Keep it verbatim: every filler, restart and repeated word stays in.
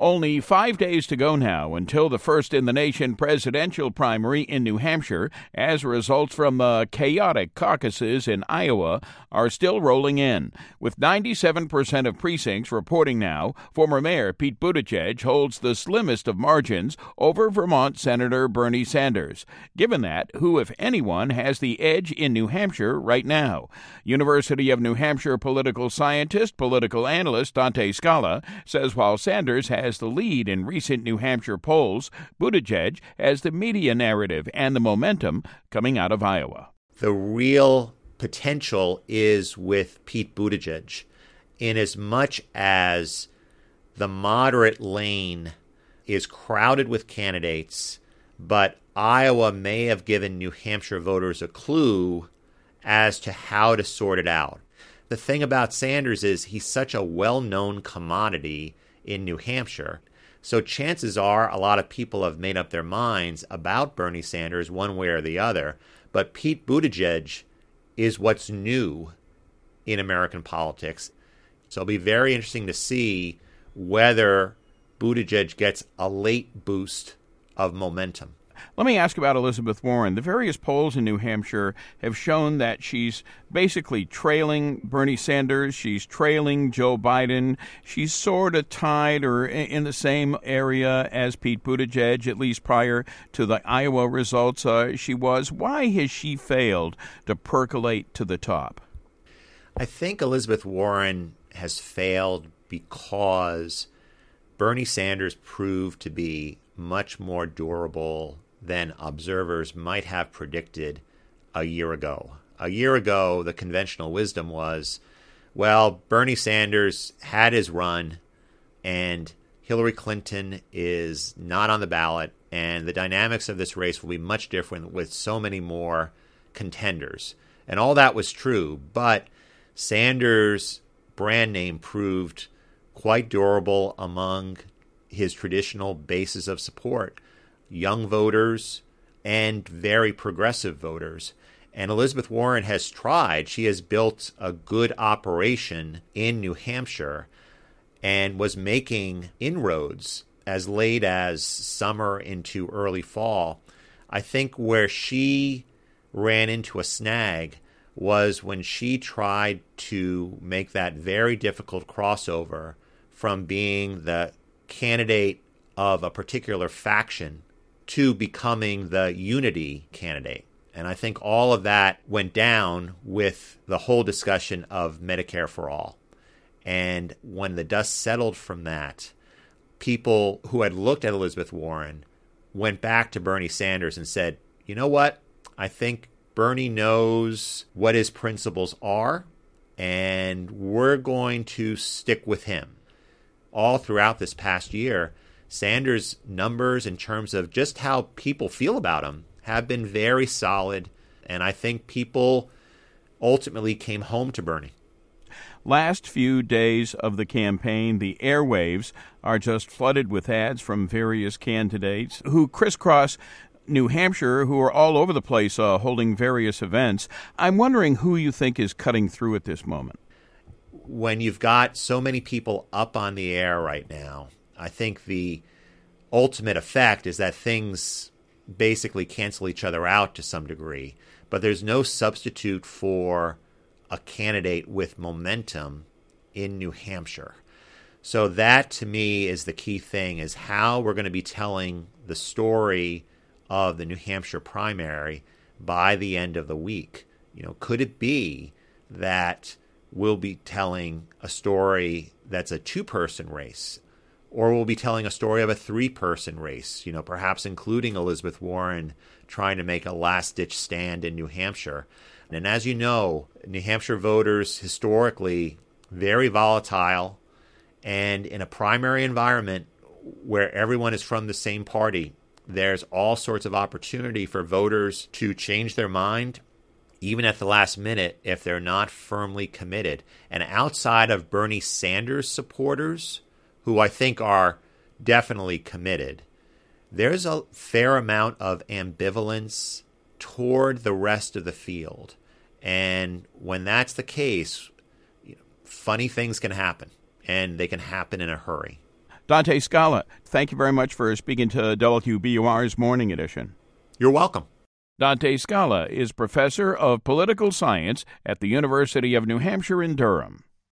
Only five days to go now until the first-in-the-nation presidential primary in New Hampshire, as results from the chaotic caucuses in Iowa are still rolling in. With ninety-seven percent of precincts reporting now, former Mayor Pete Buttigieg holds the slimmest of margins over Vermont Senator Bernie Sanders. Given that, who, if anyone, has the edge in New Hampshire right now? University of New Hampshire political scientist, political analyst Dante Scala says while Sanders has the lead in recent New Hampshire polls, Buttigieg has the media narrative and the momentum coming out of Iowa. The real potential is with Pete Buttigieg, in as much as the moderate lane is crowded with candidates, but Iowa may have given New Hampshire voters a clue as to how to sort it out. The thing about Sanders is he's such a well-known commodity in New Hampshire. So chances are a lot of people have made up their minds about Bernie Sanders one way or the other. But Pete Buttigieg is what's new in American politics. So it'll be very interesting to see whether Buttigieg gets a late boost of momentum. Let me ask about Elizabeth Warren. The various polls in New Hampshire have shown that she's basically trailing Bernie Sanders. She's trailing Joe Biden. She's sort of tied or in the same area as Pete Buttigieg, at least prior to the Iowa results uh, she was. Why has she failed to percolate to the top? I think Elizabeth Warren has failed because Bernie Sanders proved to be much more durable than observers might have predicted a year ago. A year ago, the conventional wisdom was, well, Bernie Sanders had his run, and Hillary Clinton is not on the ballot, and the dynamics of this race will be much different with so many more contenders. And all that was true, but Sanders' brand name proved quite durable among his traditional bases of support, young voters and very progressive voters. And Elizabeth Warren has tried. She has built a good operation in New Hampshire and was making inroads as late as summer into early fall. I think where she ran into a snag was when she tried to make that very difficult crossover from being the candidate of a particular faction to becoming the unity candidate. And I think all of that went down with the whole discussion of Medicare for All. And when the dust settled from that, people who had looked at Elizabeth Warren went back to Bernie Sanders and said, you know what? I think Bernie knows what his principles are, and we're going to stick with him. All throughout this past year, Sanders' numbers in terms of just how people feel about him have been very solid, and I think people ultimately came home to Bernie. Last few days of the campaign, the airwaves are just flooded with ads from various candidates who crisscross New Hampshire, who are all over the place uh, holding various events. I'm wondering who you think is cutting through at this moment. When you've got so many people up on the air right now, I think the ultimate effect is that things basically cancel each other out to some degree. But there's no substitute for a candidate with momentum in New Hampshire. So that, to me, is the key thing, is how we're going to be telling the story of the New Hampshire primary by the end of the week. You know, could it be that we'll be telling a story that's a two-person race, or we'll be telling a story of a three-person race, you know, perhaps including Elizabeth Warren trying to make a last-ditch stand in New Hampshire. And as you know, New Hampshire voters, historically, very volatile, and in a primary environment where everyone is from the same party, there's all sorts of opportunity for voters to change their mind, even at the last minute, if they're not firmly committed. And outside of Bernie Sanders supporters, who I think are definitely committed, there's a fair amount of ambivalence toward the rest of the field. And when that's the case, you know, funny things can happen, and they can happen in a hurry. Dante Scala, thank you very much for speaking to W B U R's Morning Edition. You're welcome. Dante Scala is professor of political science at the University of New Hampshire in Durham.